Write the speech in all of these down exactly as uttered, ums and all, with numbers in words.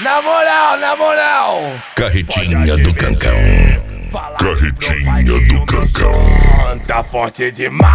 Na moral, na moral. Carretinha do Cancão. Carretinha do Cancão. Tá forte demais.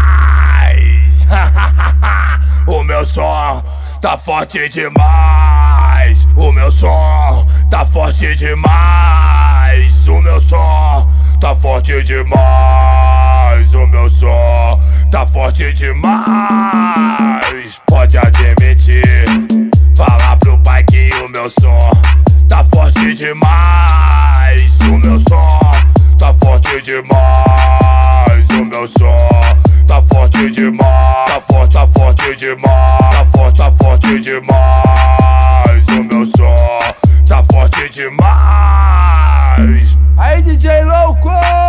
O meu som tá forte demais. O meu som tá forte demais. O meu som tá forte demais. O meu som tá forte demais. Pode admitir, falar pro pai que o meu som tá forte demais. O meu som tá forte demais. O meu som tá forte demais. Tá forte, tá forte demais. Tá forte, tá forte demais. O meu som tá forte demais. Aí, D J louco!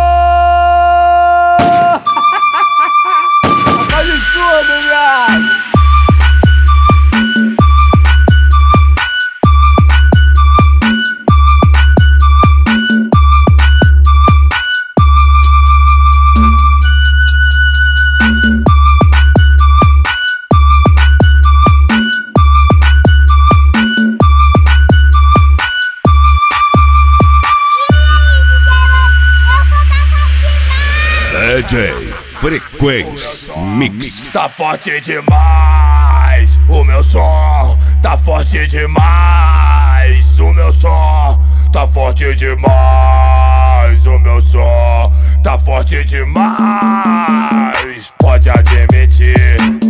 Faz tudo, viado! D J Frequência Mix. Tá forte demais. O meu som tá forte demais. O meu som tá forte demais. O meu som tá forte demais. Pode admitir,